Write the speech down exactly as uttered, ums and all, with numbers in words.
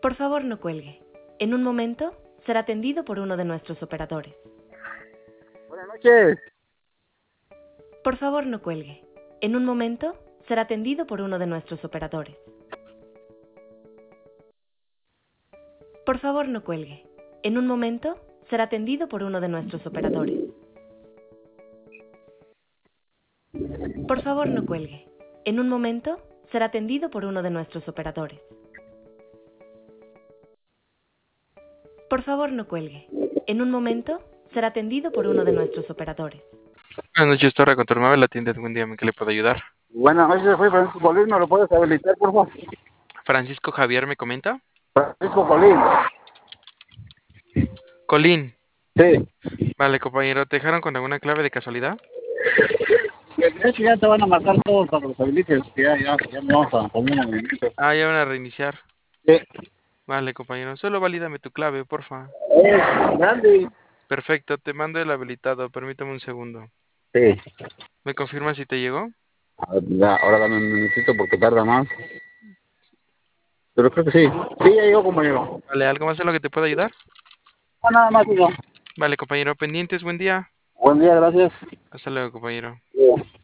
Por favor, no cuelgue. En un momento será atendido por uno de nuestros operadores. Buenas noches. Por favor, no cuelgue. En un momento será atendido por uno de nuestros operadores. Por favor, no cuelgue. En un momento será atendido por uno de nuestros operadores. Por favor, no cuelgue. En un momento será atendido por uno de nuestros operadores. Por favor, no cuelgue. En un momento será atendido por uno de nuestros operadores. Buenas noches, Torre Contormable, la tienda de buen día, ¿en qué le puedo ayudar? Buenas noches, soy Francisco Colín, ¿me lo puedes habilitar, por favor? Francisco Javier me comenta. Francisco Colín. Colín. Sí. Vale, compañero, ¿te dejaron con alguna clave de casualidad? Es que ya te van a marcar todos para que los habilites, que ya, ya, ya me vamos a poner un movimiento. Ah, ya van a reiniciar. Sí. Vale, compañero, solo valídame tu clave, porfa. Es grande. Perfecto, te mando el habilitado, permítame un segundo. Sí. ¿Me confirmas si te llegó? A ver, ya, ahora dame un minutito porque tarda más. Pero creo que sí. Sí, ya llegó, compañero. Vale, ¿algo más en lo que te pueda ayudar? No, nada más, hijo. Vale, compañero, pendientes, buen día. Buen día, gracias. Hasta luego, compañero. Sí.